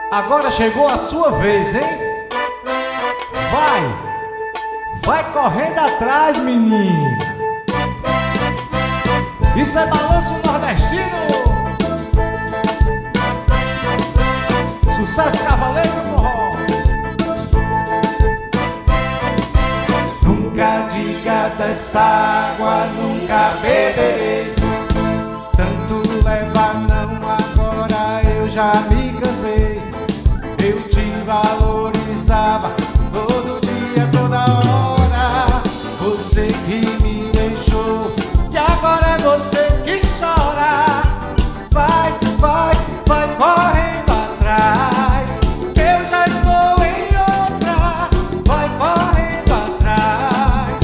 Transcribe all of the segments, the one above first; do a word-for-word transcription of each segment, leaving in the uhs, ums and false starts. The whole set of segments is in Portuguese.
Agora chegou a sua vez, hein? Vai! Vai correndo atrás, menino! Isso é balanço nordestino! Sucesso cavaleiro do forró! Nunca diga dessa água, nunca beberei. Tanto leva não, agora eu já me cansei. Eu te valorizava todo dia, toda hora. Você que me deixou, e agora é você que chora. Vai, vai, vai correndo atrás, eu já estou em outra. Vai correndo atrás.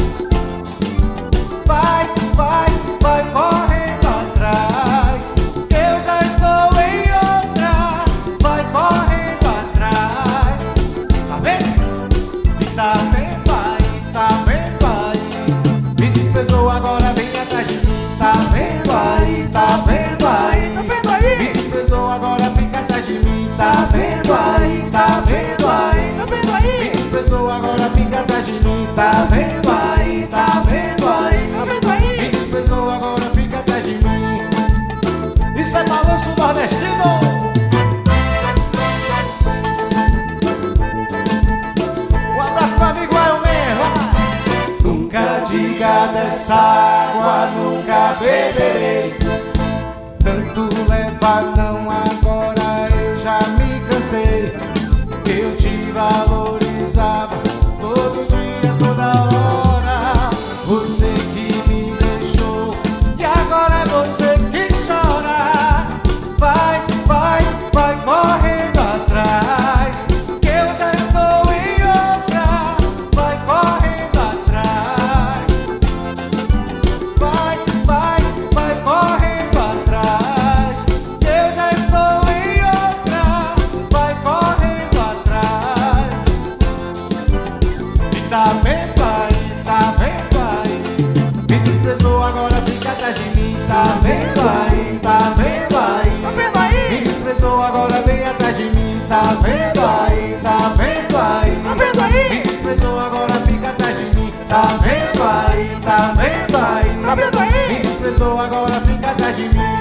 Vai, vai, vai correndo atrás, eu já estou em outra. Vai correndo atrás. Tá vendo? E tá vendo aí, tá vendo aí. Me desprezou, agora vem atrás de mim. Tá vendo aí, tá vendo aí. Tá vendo aí? Me desprezou, agora fica atrás de mim. Tá vendo aí, tá vendo aí. Tá vendo aí? Me desprezou, agora fica atrás de mim. Tá vendo aí, tá vendo aí. Tá vendo aí? Me desprezou, agora fica atrás de mim. Isso é balanço nordestino. Um abraço pro amigo Elmer, vai. Nunca diga dessa água, nunca beberei. Tanto leva não, agora eu já me cansei. Eu te valorizava todo dia, toda hora. Você que me deixou, e agora é você que chora. Vai, vai, vai correndo atrás, que eu já estou em outra. Vai correndo atrás. Vai, vai, vai correndo atrás, que eu já estou em outra. Vai correndo atrás. E tá vendo aí, tá vendo aí. Me desprezou, agora fica atrás de mim. Tá vendo aí, tá vendo aí. Tá vendo aí? Me desprezou, agora vem atrás de mim. Tá vendo aí, tá vendo aí. Tá vendo aí? Me desprezou, agora fica atrás de mim. Tá vendo aí, tá vendo aí. Tá vendo aí? Me desprezou, agora fica atrás de mim.